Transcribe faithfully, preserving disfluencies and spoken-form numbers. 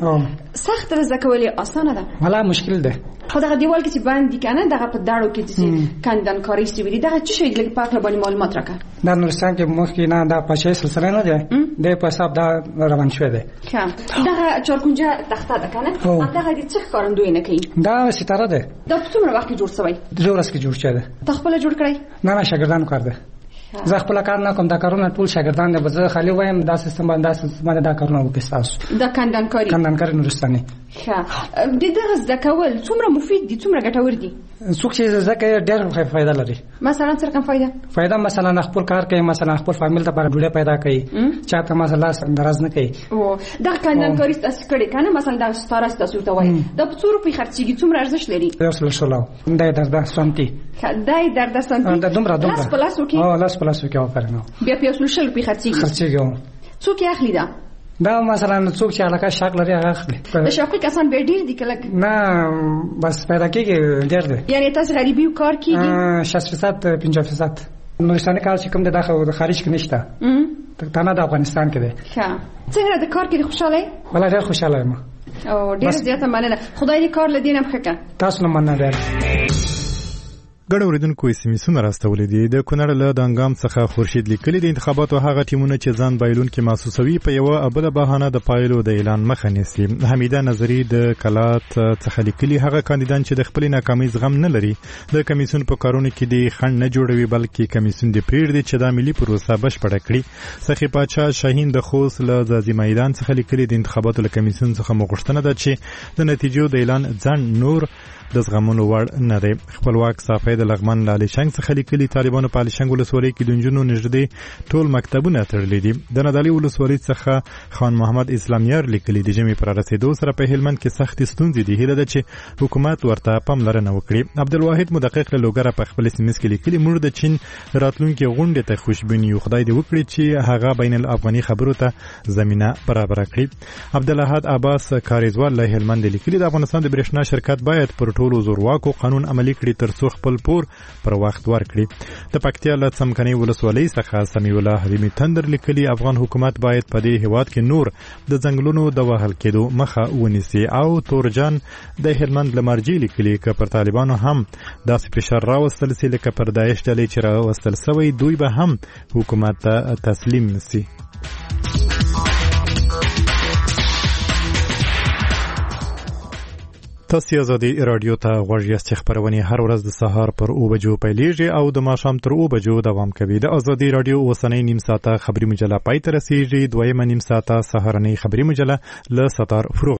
سخت زده کول اسانه ده ولا مشکل ده خو دغه دیوال کې چې باندې کنه دغه په داړو کې چې کندنکاری سی ویلي دغه څه شي لکه پاک لبانی معلومات راکړه دا نورستان کې مخکې نه دا پښې سلسله نه ده د په حساب دا روان شوی ده ښه دغه چارکونجه تخته ده کنه دغه د څه کارندوی نه کوي دا ستاره ده دا په څومره وخت کې جوړ شوی د ورځ کې جوړ شوی ده تخپل جوړ کړی نه نه شاګردانو کار ده زه خپل کار نه کوم دا کارونه ټول شاګردان دي بزه خالی وایم دا سیستم باندې سیستم دا کارونه وکړي تاسو دا کندنکاری کندنکاری نورستاني ښه د دغه زده کول څومره مفید دي څومره ګټور دي څوک چې زده کوي ډېر فائدہ لري مثلا څه کوم فائدہ فائدہ مثلا خپل کار کوي مثلا خپل فامیل ته پر ډوډۍ پیدا کوي چاته مثلا درز نه کوي او دا کندنکاری تاسو کړي کنه مثلا دا ستاره تاسو ته وایي دا په څو روپۍ خرڅيږي څومره ارزښت لري یو سل شلو دا دردا سنتي دا دردا سنتي دا دومره دومره لاس پلاس وکي او لاس پلاس وکي او فرنو بیا په یو سل روپۍ خرڅيږي خرڅيږي څوک یې اخلي دا دا مثلا څوک چې علاقه شاک لري هغه اخلي د شاکوي کسان به ډیر دي کله نه بس پیدا کیږي ډیر دي یعنی تاسو غریبي کار کیږي شصت فیصد پنځه فیصد نورستاني کار چې کوم د داخله خارج کې نشته تنه د افغانستان کې دی ښه څنګه د کار کې خوشاله ولا ډیر خوشاله یم او ډیر زیاته مننه خدای دې کار لدینم ښه تاسو نه مننه ډیر ګډ اوریدونکو سیمسونه راستولې دي د کونړ له دنګام څخه خورشید لیکلي د انتخاباتو هغه ټیمونه چې ځان بایلون کې محسوسوي په یو ابله بهانه د پایلو د اعلان مخه نیسي حمیده نظری د کلات څخه لیکلي هغه کاندیدان چې د خپل ناکامۍ زغم نه لري د کمیسیون په کارونو کې د خنډ نه جوړوي بلکې کمیسیون د پریږدي چې د ملي پروسه بشپړه کړي سخی پاچا شاهین د خوست له ځاځي میدان څخه لیکلي د انتخاباتو له کمیسیون څخه مغوښتنه ده چې د نتیجو د اعلان ځان نور د زغمونو وړ نه دی خپلواک صافی د لغمان لالی شنګ څخه لیکلي طالبانو په شنګ ولسوالۍ کې د نجونو نږدې ټول مکتبونه تړلي دي د نادعلي ولسوالۍ څخه خان محمد اسلامیار لیکلي د ژمي پر رسیدو سره په هلمند کې سخت ستونزې دي هیله ده چې حکومت ورته پاملرنه وکړي عبدالواحد مدقق له لوګره په خپل سیمس کې لیکلي موږ د چین راتلونکي غونډې ته خوشبیني یو خدای دې وکړي چې هغه بین الافغاني خبرو ته زمينه برابر کړي عبدالحد عباس کاریزوال له هلمند لیکلي د افغانستان د برېښنا شرکت باید پر ټولو زورواکو قانون عملي کړي ترڅو خپل پور پر وخت ورکړي د پکتیا له څمکني ولسوالۍ څخه سمیع الله حلیمي تندر لیکلي افغان حکومت باید په دې هیواد کې نور د ځنګلونو د وهل کېدو مخه ونیسي او تورجان د هلمند لمرجي لیکلي که پر طالبانو هم داسې فشار راوستل سي لکه پر داعش ډلې چې راوستل سوی دوی به هم حکومت ته تسلیم نسي تاسو آزادي رادیو ته غوږ یاست خبرونه هر ورځ د سهار پر او بجو پیلېږي او د ماښام تر او بجو دوام کوي د آزادي رادیو اوسنۍ نیم ساعته خبري مجله پای ته رسیږي دویمه نیم ساعته سهارنۍ خبري مجله له ستار فروغ